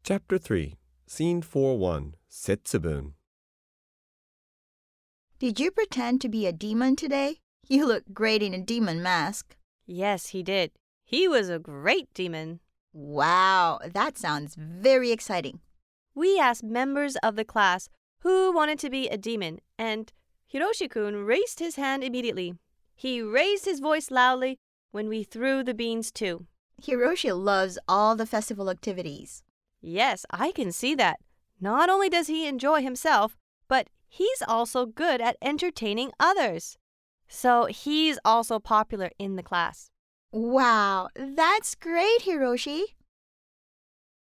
Chapter 3, Scene 4-1, Setsubun. Did you pretend to be a demon today? You look great in a demon mask. Yes, he did. He was a great demon. Wow, that sounds very exciting. We asked members of the class who wanted to be a demon, and Hiroshi-kun raised his hand immediately. He raised his voice loudly when we threw the beans too. Hiroshi loves all the festival activities. Yes, I can see that. Not only does he enjoy himself, but he's also good at entertaining others. So he's also popular in the class. Wow, that's great, Hiroshi.